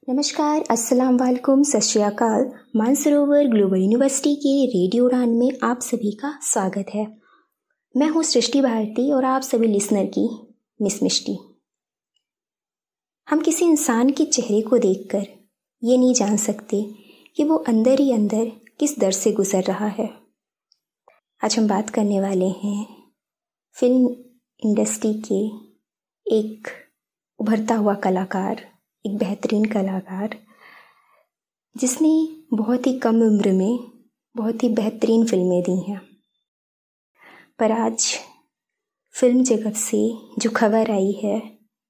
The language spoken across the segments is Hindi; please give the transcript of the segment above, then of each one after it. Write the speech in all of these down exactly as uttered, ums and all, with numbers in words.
नमस्कार, अस्सलाम वालेकुम, सत श्री अकाल। मानसरोवर ग्लोबल यूनिवर्सिटी के रेडियो उड़ान में आप सभी का स्वागत है। मैं हूँ सृष्टि भारती और आप सभी लिसनर की मिस मिष्टी। हम किसी इंसान के चेहरे को देखकर ये नहीं जान सकते कि वो अंदर ही अंदर किस दर्द से गुजर रहा है। आज हम बात करने वाले हैं फिल्म इंडस्ट्री के एक उभरता हुआ कलाकार, एक बेहतरीन कलाकार जिसने बहुत ही कम उम्र में बहुत ही बेहतरीन फिल्में दी हैं। पर आज फिल्म जगत से जो खबर आई है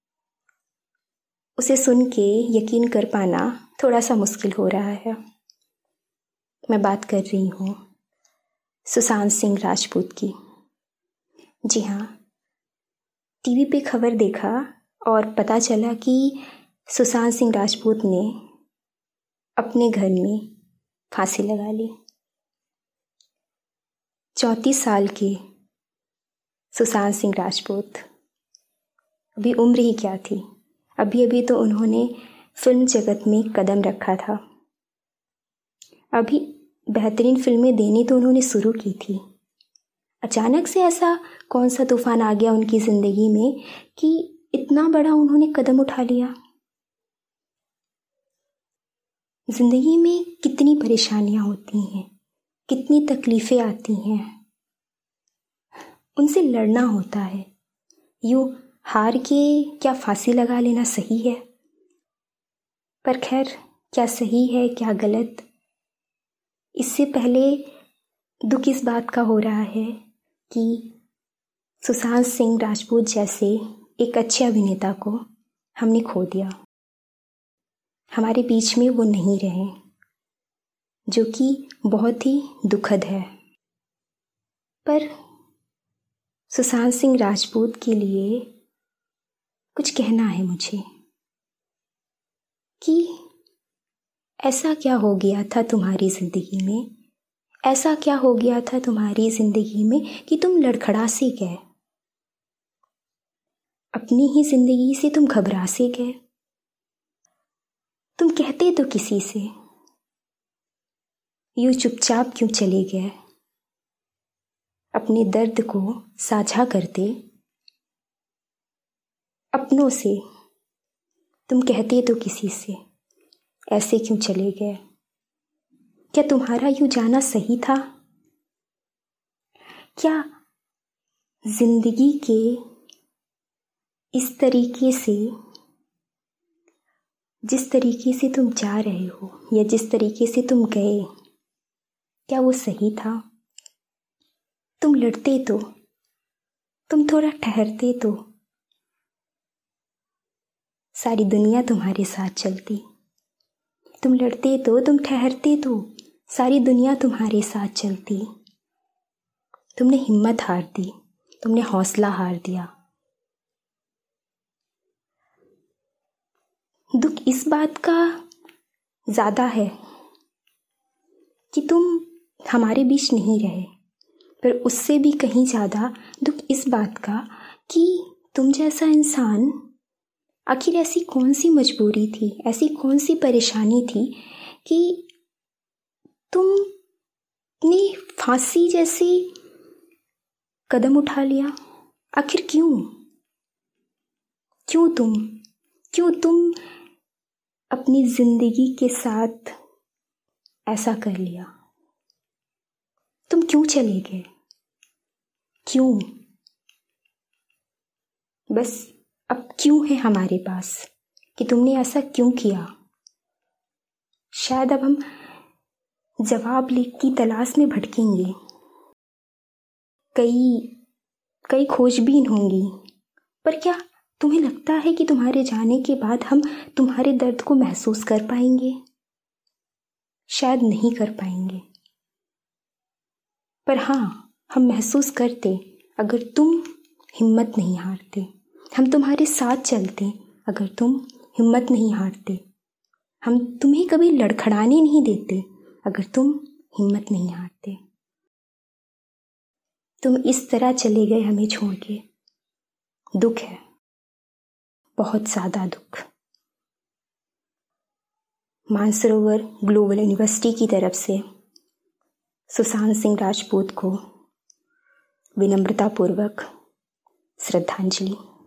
उसे सुन के यकीन कर पाना थोड़ा सा मुश्किल हो रहा है। मैं बात कर रही हूँ सुशांत सिंह राजपूत की। जी हाँ, टीवी पे खबर देखा और पता चला कि सुशांत सिंह राजपूत ने अपने घर में फांसी लगा ली। चौंतीस साल के सुशांत सिंह राजपूत, अभी उम्र ही क्या थी, अभी अभी तो उन्होंने फिल्म जगत में कदम रखा था। अभी बेहतरीन फिल्में देनी तो उन्होंने शुरू की थी। अचानक से ऐसा कौन सा तूफान आ गया उनकी ज़िंदगी में कि इतना बड़ा उन्होंने कदम उठा लिया। ज़िंदगी में कितनी परेशानियां होती हैं, कितनी तकलीफ़ें आती हैं, उनसे लड़ना होता है। यूँ हार के क्या फांसी लगा लेना सही है? पर खैर, क्या सही है क्या गलत, इससे पहले दुख इस बात का हो रहा है कि सुशांत सिंह राजपूत जैसे एक अच्छे अभिनेता को हमने खो दिया। हमारे बीच में वो नहीं रहे, जो कि बहुत ही दुखद है। पर सुशांत सिंह राजपूत के लिए कुछ कहना है मुझे कि ऐसा क्या हो गया था तुम्हारी ज़िंदगी में, ऐसा क्या हो गया था तुम्हारी ज़िंदगी में कि तुम लड़खड़ा से गए, अपनी ही ज़िंदगी से तुम घबरा से गए। तुम कहते तो किसी से, यूं चुपचाप क्यों चले गए, अपने दर्द को साझा करते अपनों से। तुम कहते तो किसी से, ऐसे क्यों चले गए? क्या तुम्हारा यूं जाना सही था? क्या जिंदगी के इस तरीके से, जिस तरीके से तुम जा रहे हो या जिस तरीके से तुम गए, क्या वो सही था? तुम लड़ते तो, तुम थोड़ा ठहरते तो सारी दुनिया तुम्हारे साथ चलती। तुम लड़ते तो, तुम ठहरते तो सारी दुनिया तुम्हारे साथ चलती। तुमने हिम्मत हार दी, तुमने हौसला हार दिया। दुख इस बात का ज़्यादा है कि तुम हमारे बीच नहीं रहे, पर उससे भी कहीं ज़्यादा दुख इस बात का कि तुम जैसा इंसान, आखिर ऐसी कौन सी मजबूरी थी, ऐसी कौन सी परेशानी थी कि तुमने फांसी जैसी कदम उठा लिया। आखिर क्यों क्यों तुम क्यों तुम अपनी जिंदगी के साथ ऐसा कर लिया? तुम क्यों चले गए? क्यों? बस अब क्यों है हमारे पास कि तुमने ऐसा क्यों किया। शायद अब हम जवाब की तलाश में भटकेंगे, कई कई खोजबीन होंगी। पर क्या तुम्हें लगता है कि तुम्हारे जाने के बाद हम तुम्हारे दर्द को महसूस कर पाएंगे? शायद नहीं कर पाएंगे, पर हाँ, हम महसूस करते अगर तुम हिम्मत नहीं हारते। हम तुम्हारे साथ चलते अगर तुम हिम्मत नहीं हारते। हम तुम्हें कभी लड़खड़ाने नहीं देते अगर तुम हिम्मत नहीं हारते। तुम इस तरह चले गए हमें छोड़ के। दुख है, बहुत ज़्यादा दुख। मानसरोवर ग्लोबल यूनिवर्सिटी की तरफ से सुशांत सिंह राजपूत को विनम्रतापूर्वक श्रद्धांजलि।